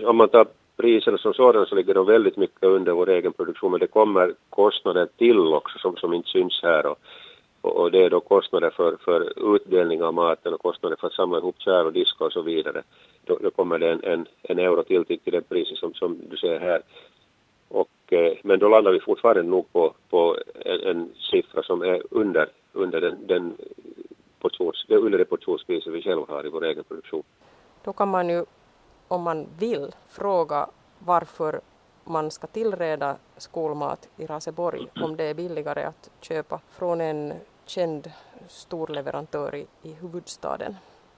om man tar priserna som sådana så ligger de väldigt mycket under vår egen produktion, men det kommer kostnader till också som inte syns här och det är då kostnader för utdelning av maten och kostnader för att samla ihop kärl och diska och så vidare. Då kommer det en euro till det priset som du ser här. Men då landar vi fortfarande nog på en siffra som är under det portionspriset vi själva har i vår egen produktion. Då kan man ju, om man vill, fråga varför man ska tillreda skolmat i Raseborg om det är billigare att köpa från en känd storleverantör i huvudstaden.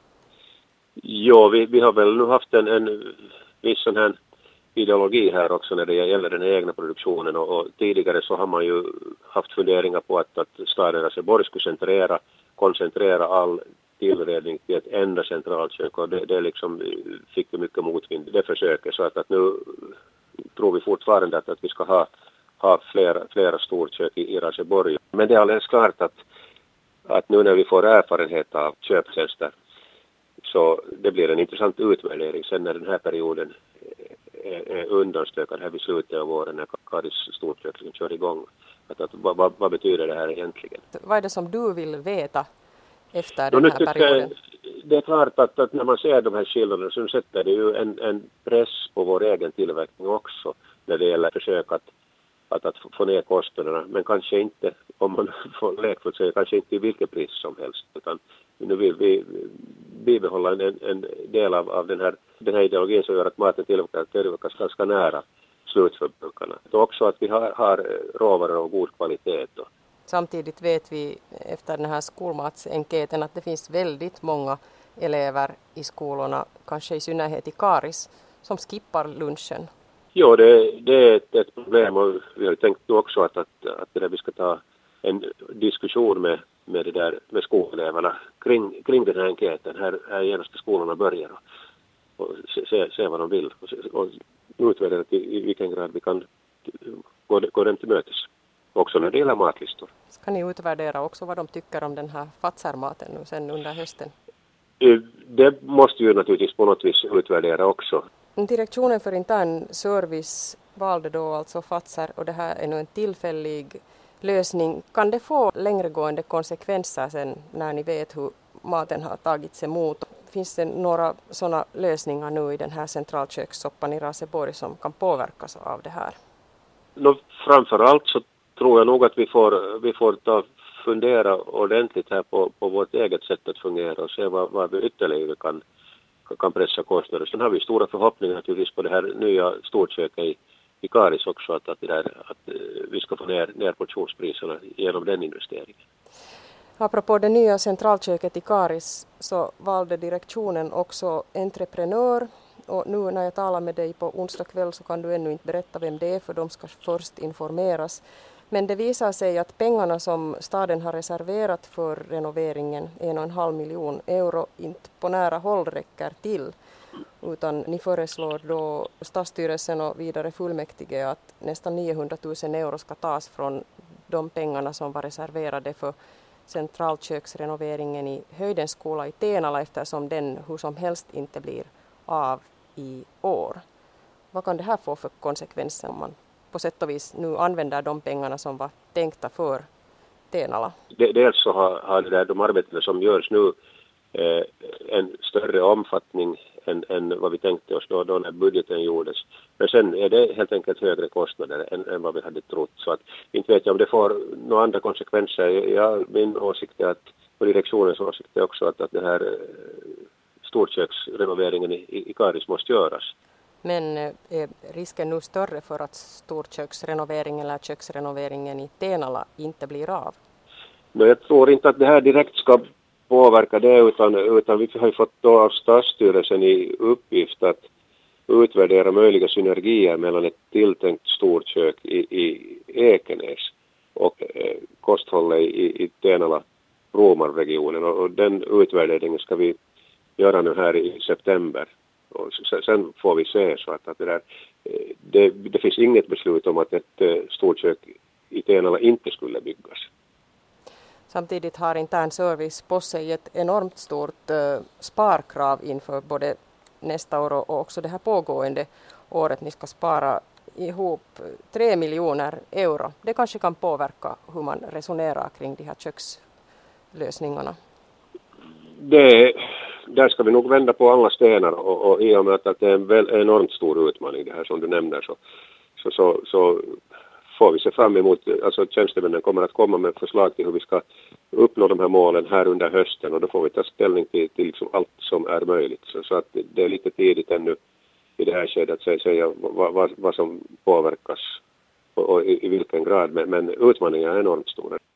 Ja, vi har väl nu haft en viss sån här ideologi här också när det gäller den egna produktionen och tidigare så har man ju haft funderingar på att staden Raseborg skulle koncentrera all tillredning till ett enda centralkök och det liksom fick vi mycket motvind det försöket så att nu tror vi fortfarande att vi ska ha flera storkök i Raseborg. Men det är alldeles klart att nu när vi får erfarenhet av köptjänster så det blir en intressant utvärdering sen när den här perioden är undanstökad här vid slutet av åren när Karis storkök kör igång. Vad betyder det här egentligen? Vad är det som du vill veta efter den här perioden? Det är klart att när man ser de här skillnaderna så sätter det ju en press på vår egen tillverkning också när det gäller försök att få ner kostnaderna. Men kanske inte, om man får lekfullt säga, kanske inte i vilket pris som helst. Utan nu vill vi bibehålla en del av den här ideologin som gör att maten tillverkas ganska nära slutförbrukarna. Och också att vi har råvaror och god kvalitet då. Samtidigt vet vi efter den här skolmatsenkäten att det finns väldigt många elever i skolorna, kanske i synnerhet i Karis, som skippar lunchen. Ja, det är ett problem och vi har tänkt nu också att vi ska ta en diskussion med skoleleverna kring den här enkäten. Här genast skolorna börjar och se vad de vill och utvärdera i vilken grad vi kan gå dem till mötes. Också när det gäller matlistor. Ska ni utvärdera också vad de tycker om den här Fazer-maten nu sen under hösten? Det måste ju naturligtvis på något vis utvärdera också. Direktionen för intern service valde då alltså Fazer och det här är nu en tillfällig lösning. Kan det få längregående konsekvenser sen när ni vet hur maten har tagits emot? Finns det några sådana lösningar nu i den här centralkökssoppan i Raseborg som kan påverkas av det här? Framförallt så tror jag nog att vi får fundera ordentligt här på vårt eget sätt att fungera och se vad vi ytterligare kan pressa kostnader. Sen har vi stora förhoppningar naturligtvis på det här nya storköket i Karis också att vi ska få ner portionspriserna genom den investeringen. Apropå det nya centralköket i Karis så valde direktionen också entreprenör och nu när jag talar med dig på onsdag kväll så kan du ännu inte berätta vem det är för de ska först informeras. Men det visar sig att pengarna som staden har reserverat för renoveringen, 1,5 miljon euro, inte på nära håll räcker till. Utan ni föreslår då stadsstyrelsen och vidare fullmäktige att nästan 900 000 euro ska tas från de pengarna som var reserverade för centralköksrenoveringen i Höjdens skola i Tenala eftersom den hur som helst inte blir av i år. Vad kan det här få för konsekvenser om man på sätt och vis nu använder de pengarna som var tänkta för Tenala? Dels så har det där, de arbeten som görs nu en större omfattning än vad vi tänkte oss då när budgeten gjordes. Men sen är det helt enkelt högre kostnader än vad vi hade trott. Så att inte vet jag om det får några andra konsekvenser. Min åsikt är att, och direktionens åsikt är också att den här storköksrenoveringen i Karis måste göras. Men är risken nu större för att storköksrenoveringen eller köksrenoveringen i Tenala inte blir av? Men jag tror inte att det här direkt ska påverka det utan vi har ju fått då av stadsstyrelsen i uppgift att utvärdera möjliga synergier mellan ett tilltänkt storkök i Ekenäs och kosthållet i Tenala-Bromarregionen och den utvärderingen ska vi göra nu här i september. Och sen får vi se så att det finns inget beslut om att ett storkök i Tenala inte skulle byggas. Samtidigt har intern service på sig ett enormt stort sparkrav inför både nästa år och också det här pågående året ni ska spara ihop 3 miljoner euro. Det kanske kan påverka hur man resonerar kring de här kökslösningarna. Där ska vi nog vända på alla stenar och i och med att det är en enormt stor utmaning det här som du nämner så får vi se fram emot, alltså tjänstemännen kommer att komma med förslag till hur vi ska uppnå de här målen här under hösten och då får vi ta ställning till liksom allt som är möjligt. Så att det är lite tidigt ännu i det här skedet att säga vad som påverkas och i vilken grad, men utmaningen är enormt stora.